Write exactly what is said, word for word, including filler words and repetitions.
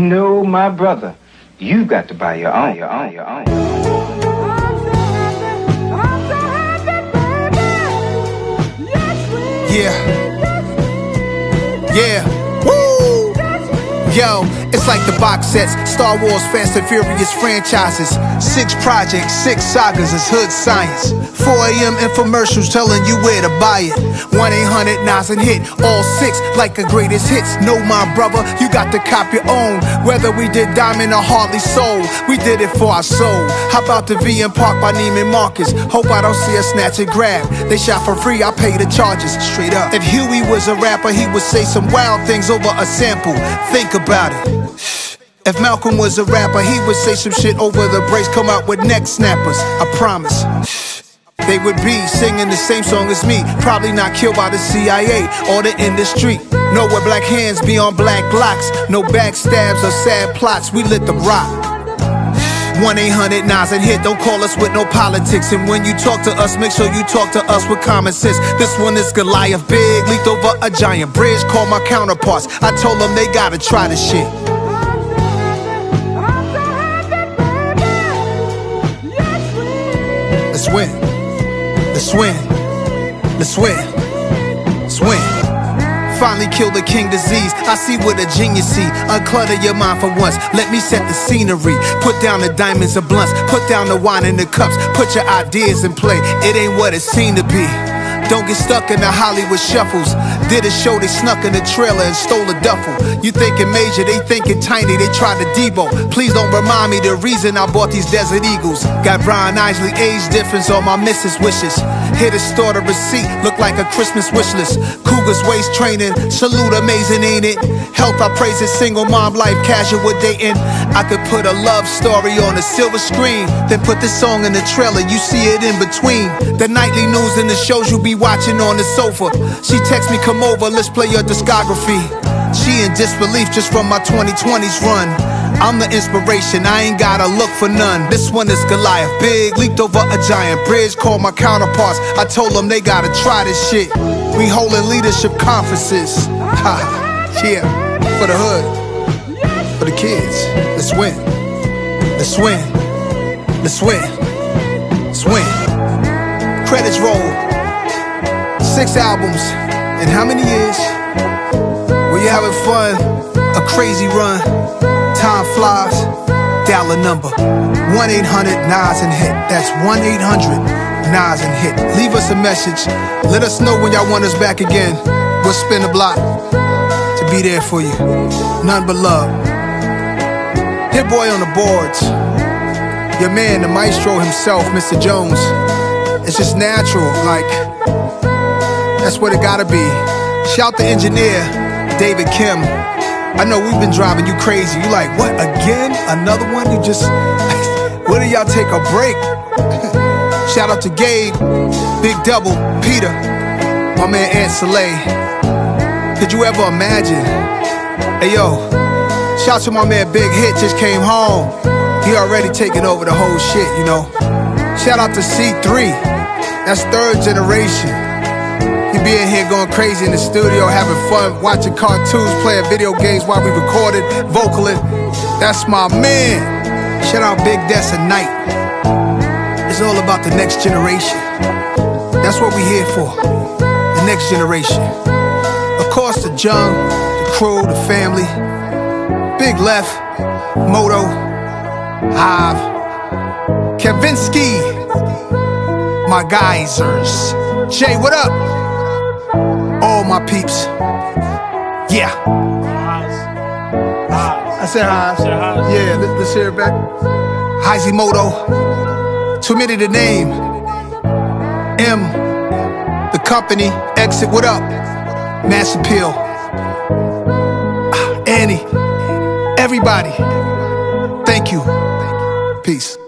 No, my brother, you got to buy your own, your own, your own. Yeah. Yeah. Woo! Yo, it's like the box sets, Star Wars, Fast and Furious franchises. Six projects, six sagas, it's hood science. four A M infomercials telling you where to buy it. one eight hundred Nas and hit, all six like a greatest hits. No, my brother, you got to cop your own. Whether we did Diamond or Hartley Soul, we did it for our soul. How about the V M Park by Neiman Marcus? Hope I don't see a snatch and grab. They shot for free, I pay the charges, straight up. If Huey was a rapper, he would say some wild things over a sample. Think about it. If Malcolm was a rapper, he would say some shit over the breaks, come out with neck snappers, I promise. They would be singing the same song as me, probably not killed by the C I A or the industry. No, where black hands be on black glocks, no backstabs or sad plots, we lit the rock. one eight hundred Nas and hit, don't call us with no politics. And when you talk to us, make sure you talk to us with common sense. This one is Goliath, big, leaped over a giant bridge, call my counterparts. I told them they gotta try this shit. Let's win. Let's win. Let's win. Let's win. Finally kill the king disease. I see what a genius see. Unclutter your mind for once. Let me set the scenery. Put down the diamonds and blunts. Put down the wine and the cups. Put your ideas in play. It ain't what it seemed to be. Don't get stuck in the Hollywood shuffles. Did a show, they snuck in the trailer and stole a duffel. You thinking major, they thinking tiny, they try to Debo. Please don't remind me the reason I bought these Desert Eagles. Got Brian Isley age difference on my missus wishes. Hit a store, the receipt look like a Christmas wish list. Cougars waist training, salute amazing, ain't it? Health I praise it, single mom life, casual dating. I could put a love story on a silver screen, then put this song in the trailer, you see it in between. The nightly news and the shows you be watching on the sofa. She texts me, come over, let's play your discography. She in disbelief just from my twenty twenties run. I'm the inspiration, I ain't gotta look for none. This one is Goliath, big, leaped over a giant bridge, called my counterparts. I told them they gotta try this shit. We holding leadership conferences. Ha, yeah, for the hood, for the kids. Let's win. Let's win. Let's win. Let's win. Credits roll. Six albums in how many years? Were you having fun? A crazy run. Time flies. Dial a number. one eight hundred Nas and hit. That's one eight hundred Nas and hit. Leave us a message. Let us know when y'all want us back again. We'll spin the block to be there for you. None but love. Hit boy on the boards. Your man, the maestro himself, Mister Jones. It's just natural, like, that's what it gotta be. Shout the engineer, David Kim. I know we've been driving you crazy. You like, what, again? Another one? You just, when do y'all take a break? Shout out to Gabe, Big Double, Peter, my man Aunt Soleil. Could you ever imagine? Hey yo, shout to my man Big Hit, just came home. He already taking over the whole shit, you know. Shout out to C three, that's third generation. He be in here going crazy in the studio, having fun, watching cartoons, playing video games while we recorded, vocaling. That's my man. Shout out Big Des and Night. It's all about the next generation. That's what we here for, the next generation. Of course, the Jung, the crew, the family, Big Left, Moto, Hive, Kavinsky, my geysers. Jay, what up? All my peeps. Yeah. I said hi. Yeah, let, let's hear it back. Hizimoto. Too many to name. M. The company. Exit. What up? Mass Appeal. Ah, Annie. Everybody. Thank you. Peace.